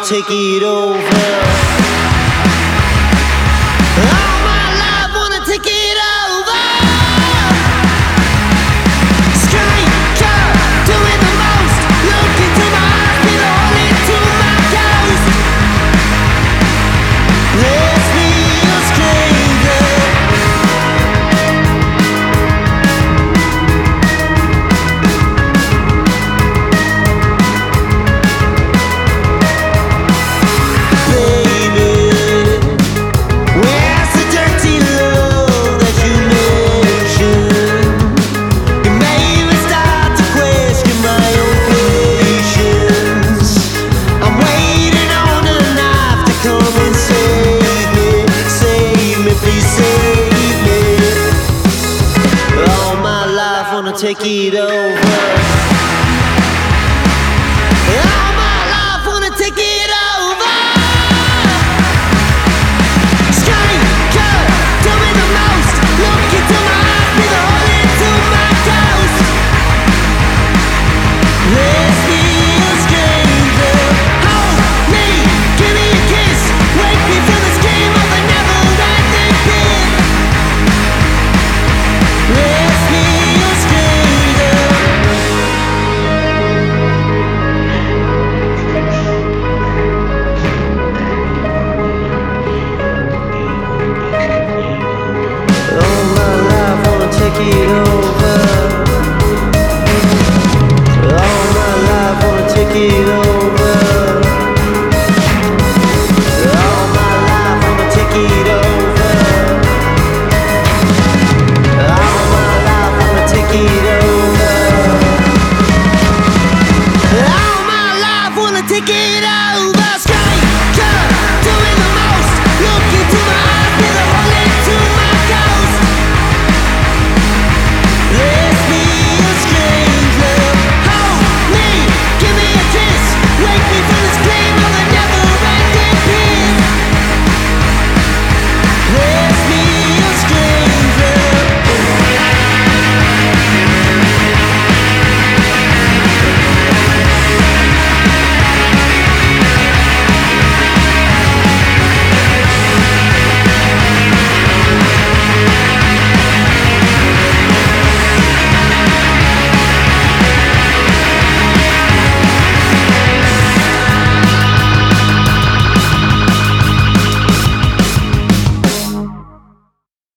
take it over. All my life wanna take it over. Stranger, doing the most. Look into my eyes, feel all into my ghost. Let's be a stranger. Take it over. All my life wanna take it over. Stranger, doing the most. Look into my eyes, be the hole into my ghost. Let's be a stranger. Hold me, give me a kiss. Wake me from this game of a never-ending pit. Let's be a stranger. All my life wanna take it over. All my life wanna take it over.